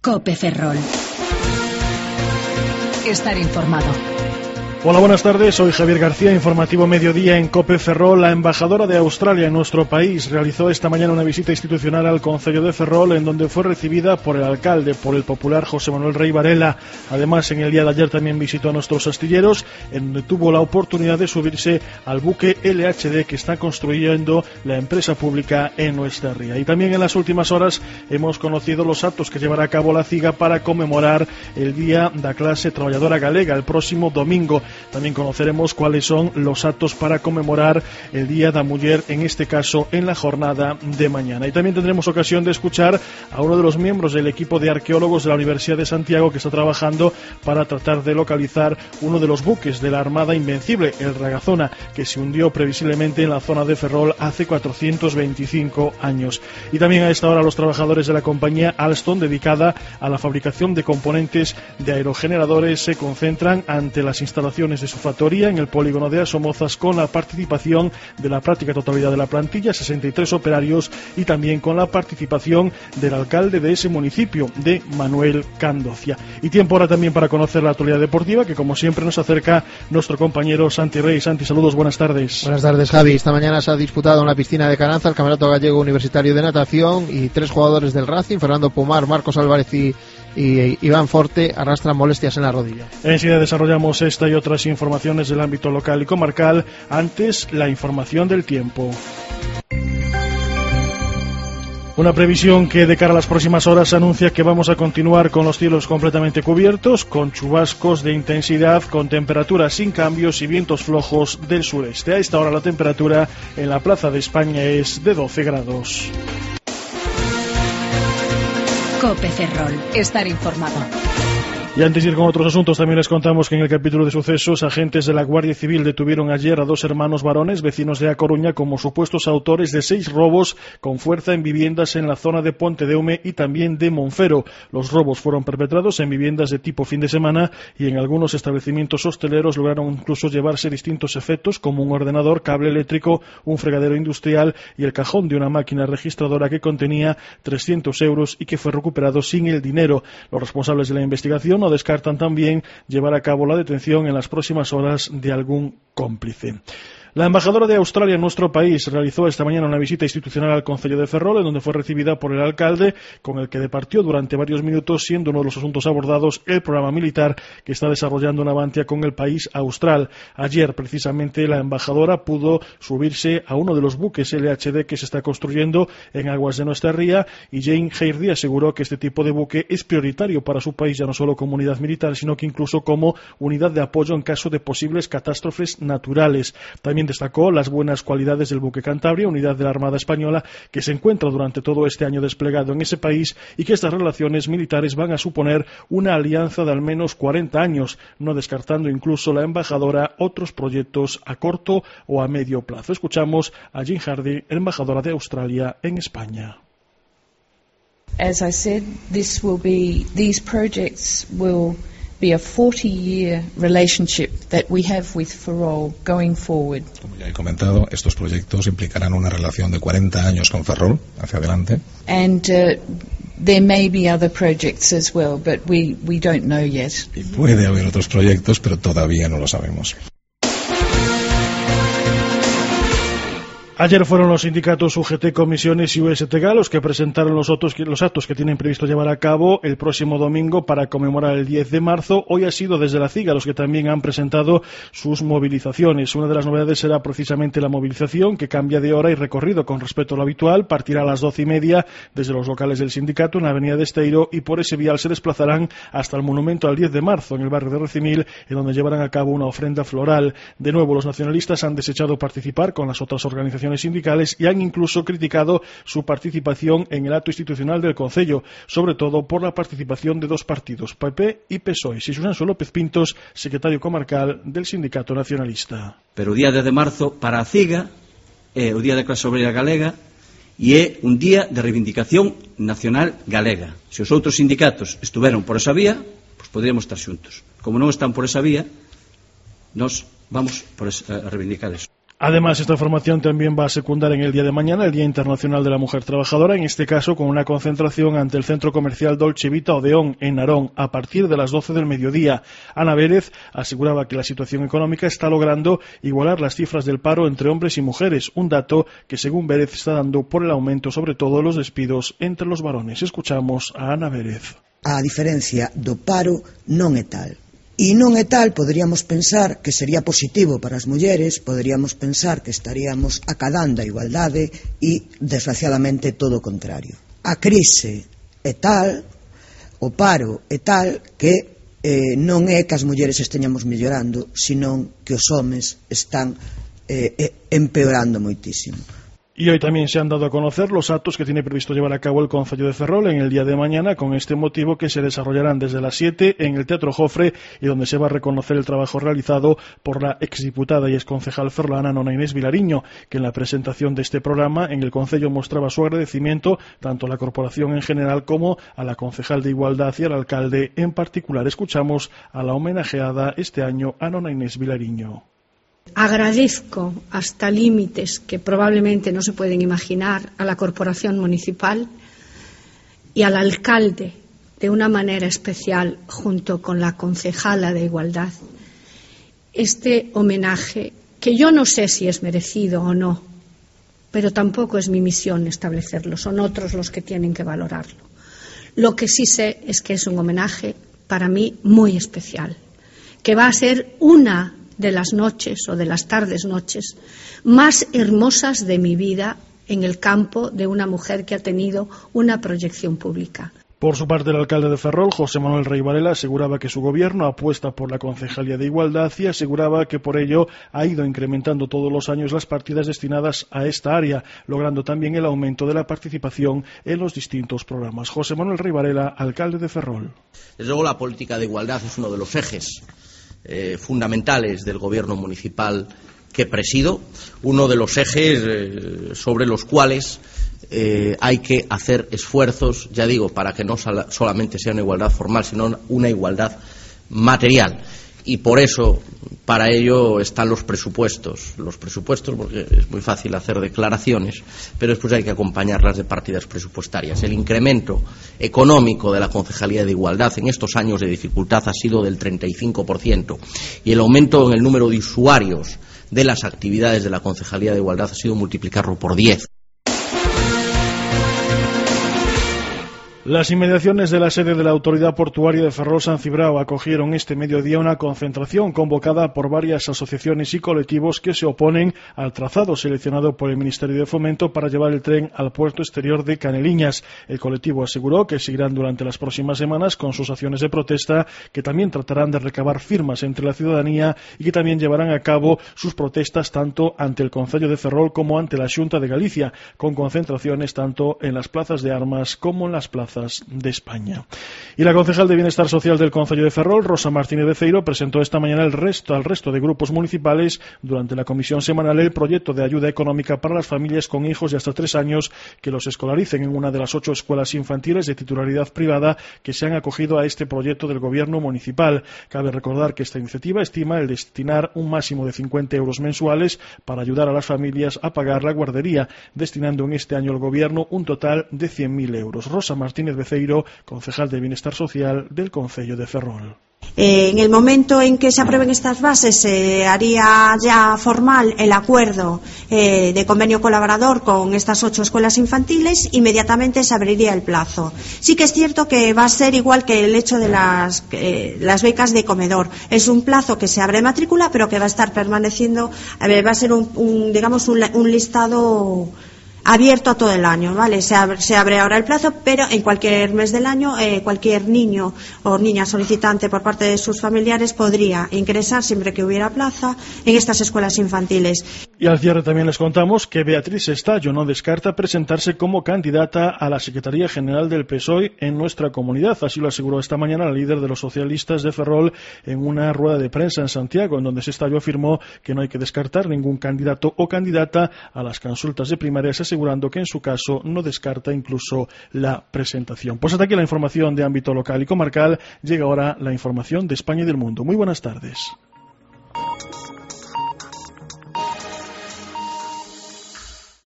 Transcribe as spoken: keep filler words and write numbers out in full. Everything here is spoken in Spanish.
COPE Ferrol. Estar informado. Hola, buenas tardes, soy Javier García, informativo mediodía en COPE Ferrol. La embajadora de Australia en nuestro país realizó esta mañana una visita institucional al concello de Ferrol, en donde fue recibida por el alcalde, por el popular José Manuel Rey Varela. Además, en el día de ayer también visitó a nuestros astilleros, en donde tuvo la oportunidad de subirse al buque L H D que está construyendo la empresa pública en nuestra ría. Y también en las últimas horas hemos conocido los actos que llevará a cabo la CIGA para conmemorar el Día da Clase Trabajadora Galega el próximo domingo. También conoceremos cuáles son los actos para conmemorar el Día da Muller, en este caso en la jornada de mañana. Y también tendremos ocasión de escuchar a uno de los miembros del equipo de arqueólogos de la Universidad de Santiago que está trabajando para tratar de localizar uno de los buques de la Armada Invencible, el Ragazona, que se hundió previsiblemente en la zona de Ferrol hace cuatrocientos veinticinco años. Y también a esta hora los trabajadores de la compañía Alstom, dedicada a la fabricación de componentes de aerogeneradores, se concentran ante las instalaciones de su factoría en el polígono de Asomozas, con la participación de la práctica totalidad de la plantilla, sesenta y tres operarios, y también con la participación del alcalde de ese municipio, de Manuel Candocia. Y tiempo ahora también para conocer la actualidad deportiva, que como siempre nos acerca nuestro compañero Santi Rey. Santi, saludos, buenas tardes. Buenas tardes, Javi. Esta mañana se ha disputado en la piscina de Caranza el Campeonato Gallego Universitario de Natación, y tres jugadores del Racing, Fernando Pomar, Marcos Álvarez y y Iván Forte, arrastran molestias en la rodilla. Enseguida desarrollamos esta y otras informaciones del ámbito local y comarcal. Antes, la información del tiempo. Una previsión que de cara a las próximas horas anuncia que vamos a continuar con los cielos completamente cubiertos, con chubascos de intensidad, con temperaturas sin cambios y vientos flojos del sureste. A esta hora la temperatura en la Plaza de España es de doce grados. COPE Ferrol. Estar informado. Y antes de ir con otros asuntos, también les contamos que en el capítulo de sucesos, agentes de la Guardia Civil detuvieron ayer a dos hermanos varones, vecinos de A Coruña, como supuestos autores de seis robos con fuerza en viviendas en la zona de Pontedeume y también de Monfero. Los robos fueron perpetrados en viviendas de tipo fin de semana, y en algunos establecimientos hosteleros lograron incluso llevarse distintos efectos, como un ordenador, cable eléctrico, un fregadero industrial y el cajón de una máquina registradora que contenía trescientos euros y que fue recuperado sin el dinero. Los responsables de la investigación no descartan también llevar a cabo la detención en las próximas horas de algún cómplice. La embajadora de Australia en nuestro país realizó esta mañana una visita institucional al concello de Ferrol, en donde fue recibida por el alcalde, con el que departió durante varios minutos, siendo uno de los asuntos abordados el programa militar que está desarrollando Navantia con el país austral. Ayer, precisamente, la embajadora pudo subirse a uno de los buques L H D que se está construyendo en aguas de nuestra ría, y Jane Heirdy aseguró que este tipo de buque es prioritario para su país, ya no solo como unidad militar, sino que incluso como unidad de apoyo en caso de posibles catástrofes naturales. También destacó las buenas cualidades del buque Cantabria, unidad de la Armada Española, que se encuentra durante todo este año desplegado en ese país, y que estas relaciones militares van a suponer una alianza de al menos cuarenta años, no descartando incluso la embajadora otros proyectos a corto o a medio plazo. Escuchamos a Jean Hardy, embajadora de Australia en España. As I said, this will be, these projects will be a forty-year relationship that we have with Ferrol going forward. Como ya he comentado, estos proyectos implicarán una relación de cuarenta años con Ferrol hacia adelante. And uh, there may be other projects as well, but we we don't know yet. Y puede haber otros proyectos, pero todavía no lo sabemos. Ayer fueron los sindicatos U G T, Comisiones y U S T G los que presentaron los, otros, los actos que tienen previsto llevar a cabo el próximo domingo para conmemorar el diez de marzo. Hoy ha sido desde la CIGA los que también han presentado sus movilizaciones. Una de las novedades será precisamente la movilización, que cambia de hora y recorrido con respecto a lo habitual. Partirá a las doce y media desde los locales del sindicato en la avenida de Esteiro, y por ese vial se desplazarán hasta el monumento al diez de marzo en el barrio de Recimil, en donde llevarán a cabo una ofrenda floral. De nuevo, los nacionalistas han desechado participar con las otras organizaciones sindicales y han incluso criticado su participación en el acto institucional del concello, sobre todo por la participación de dos partidos, P P y P S O E. Xisúnanso López Pintos, secretario comarcal del Sindicato Nacionalista. Pero o día dez de marzo para a CIGA é o día da clase obreira galega e é un día de reivindicación nacional galega. Se os outros sindicatos estuveron por esa vía, pois poderíamos estar xuntos. Como non están por esa vía, nós vamos por a reivindicar eso. Además, esta formación también va a secundar en el día de mañana el Día Internacional de la Mujer Trabajadora, en este caso con una concentración ante el Centro Comercial Dolce Vita Odeón en Narón a partir de las doce del mediodía. Ana Vélez aseguraba que la situación económica está logrando igualar las cifras del paro entre hombres y mujeres, un dato que según Vélez está dando por el aumento sobre todo de los despidos entre los varones. Escuchamos a Ana Vélez. A diferencia do paro non é tal. E non é tal, poderíamos pensar que sería positivo para as mulleres, poderíamos pensar que estaríamos acadando a igualdade e, desgraciadamente, todo o contrario. A crise é tal, o paro é tal, que eh, non é que as mulleres esteñamos mellorando, senón que os homes están eh, empeorando moitísimo. Y hoy también se han dado a conocer los actos que tiene previsto llevar a cabo el Concello de Ferrol en el día de mañana con este motivo, que se desarrollarán desde las siete en el Teatro Jofre y donde se va a reconocer el trabajo realizado por la exdiputada y exconcejal ferrolana Nona Inés Vilariño, que en la presentación de este programa en el Concello mostraba su agradecimiento tanto a la corporación en general como a la concejal de Igualdad y al alcalde en particular. Escuchamos a la homenajeada este año a Nona Inés Vilariño. Agradezco hasta límites que probablemente no se pueden imaginar a la corporación municipal y al alcalde de una manera especial junto con la concejala de Igualdad este homenaje, que yo no sé si es merecido o no, pero tampoco es mi misión establecerlo, son otros los que tienen que valorarlo. Lo que sí sé es que es un homenaje para mí muy especial, que va a ser una de las noches o de las tardes noches más hermosas de mi vida en el campo de una mujer que ha tenido una proyección pública. Por su parte, el alcalde de Ferrol, José Manuel Rey Varela, aseguraba que su gobierno apuesta por la Concejalía de Igualdad y aseguraba que por ello ha ido incrementando todos los años las partidas destinadas a esta área, logrando también el aumento de la participación en los distintos programas. José Manuel Rey Varela, alcalde de Ferrol. Desde luego, la política de igualdad es uno de los ejes Eh, fundamentales del gobierno municipal que presido, uno de los ejes eh, sobre los cuales eh, hay que hacer esfuerzos, ya digo, para que no solamente sea una igualdad formal, sino una igualdad material. Y por eso, para ello están los presupuestos. Los presupuestos, porque es muy fácil hacer declaraciones, pero después hay que acompañarlas de partidas presupuestarias. El incremento económico de la Concejalía de Igualdad en estos años de dificultad ha sido del treinta y cinco por ciento y el aumento en el número de usuarios de las actividades de la Concejalía de Igualdad ha sido multiplicarlo por diez. Las inmediaciones de la sede de la Autoridad Portuaria de Ferrol-San Cibrao acogieron este mediodía una concentración convocada por varias asociaciones y colectivos que se oponen al trazado seleccionado por el Ministerio de Fomento para llevar el tren al puerto exterior de Caneliñas. El colectivo aseguró que seguirán durante las próximas semanas con sus acciones de protesta, que también tratarán de recabar firmas entre la ciudadanía y que también llevarán a cabo sus protestas tanto ante el Concello de Ferrol como ante la Xunta de Galicia, con concentraciones tanto en las plazas de armas como en las plazas de España. Y la concejal de Bienestar Social del Concello de Ferrol, Rosa Martínez Beceiro, presentó esta mañana el resto, al resto de grupos municipales durante la comisión semanal el proyecto de ayuda económica para las familias con hijos de hasta tres años que los escolaricen en una de las ocho escuelas infantiles de titularidad privada que se han acogido a este proyecto del gobierno municipal. Cabe recordar que esta iniciativa estima el destinar un máximo de cincuenta euros mensuales para ayudar a las familias a pagar la guardería, destinando en este año el gobierno un total de cien mil euros. Rosa Martínez Beceiro, concejal de Bienestar Social del Concello de Ferrol. Eh, en el momento en que se aprueben estas bases se eh, haría ya formal el acuerdo eh, de convenio colaborador con estas ocho escuelas infantiles, inmediatamente se abriría el plazo. Sí que es cierto que va a ser igual que el hecho de las, eh, las becas de comedor. Es un plazo que se abre matrícula, pero que va a estar permaneciendo, eh, va a ser un, un digamos un, un listado abierto a todo el año, ¿vale? Se abre, se abre ahora el plazo, pero en cualquier mes del año eh, cualquier niño o niña solicitante por parte de sus familiares podría ingresar siempre que hubiera plaza en estas escuelas infantiles. Y al cierre también les contamos que Beatriz Estallo no descarta presentarse como candidata a la Secretaría General del P S O E en nuestra comunidad. Así lo aseguró esta mañana la líder de los socialistas de Ferrol en una rueda de prensa en Santiago, en donde Estallo afirmó que no hay que descartar ningún candidato o candidata a las consultas de primarias, asegurando que en su caso no descarta incluso la presentación. Pues hasta aquí la información de ámbito local y comarcal. Llega ahora la información de España y del mundo. Muy buenas tardes.